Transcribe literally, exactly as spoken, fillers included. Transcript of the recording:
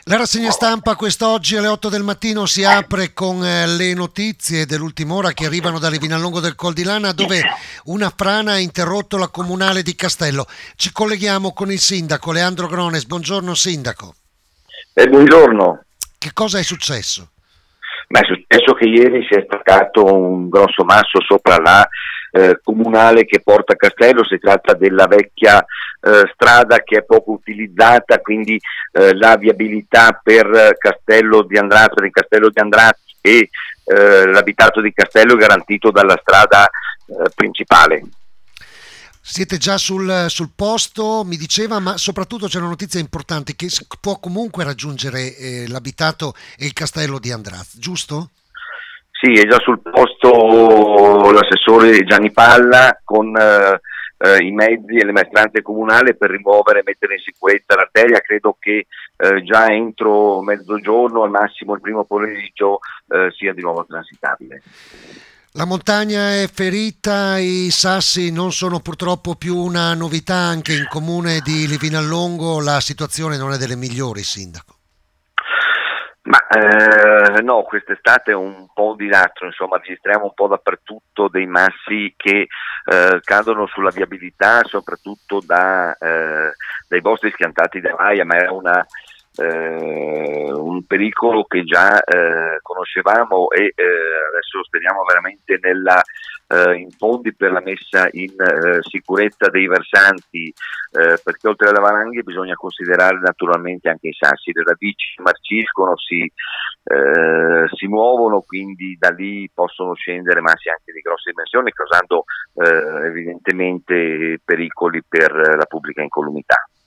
La rassegna stampa quest'oggi alle otto del mattino si apre con eh, le notizie dell'ultima ora che arrivano da Livinallongo del Col di Lana, dove una frana ha interrotto la comunale di Castello. Ci colleghiamo con il sindaco Leandro Grones. Buongiorno sindaco. Eh, buongiorno. Che cosa è successo? Ma è successo che ieri si è staccato un grosso masso sopra la eh, comunale che porta a Castello. Si tratta della vecchia eh, strada che è poco utilizzata, quindi eh, la viabilità per Castello di Andrazzo, di Castello di Andrazzo e eh, l'abitato di Castello è garantito dalla strada eh, principale. Siete già sul, sul posto, mi diceva, ma soprattutto c'è una notizia importante che si può comunque raggiungere eh, l'abitato e il castello di Andraz, giusto? Sì, è già sul posto l'assessore Gianni Palla con eh, eh, i mezzi e le maestranze comunali per rimuovere e mettere in sicurezza l'arteria. Credo che eh, già entro mezzogiorno, al massimo il primo pomeriggio, eh, sia di nuovo transitabile. La montagna è ferita, i sassi non sono purtroppo più una novità, anche in comune di Livinallongo la situazione non è delle migliori, sindaco. Ma eh, no, quest'estate è un po' di disastro, insomma, registriamo un po' dappertutto dei massi che eh, cadono sulla viabilità, soprattutto da, eh, dai boschi schiantati da vaia, ma era una Eh, un pericolo che già eh, conoscevamo e eh, adesso speriamo veramente nella, eh, in fondi per la messa in eh, sicurezza dei versanti, eh, perché oltre alle valanghe bisogna considerare naturalmente anche i sassi. Le radici marciscono, si, eh, si muovono, quindi da lì possono scendere massi anche di grosse dimensioni, causando eh, evidentemente pericoli per la pubblica incolumità.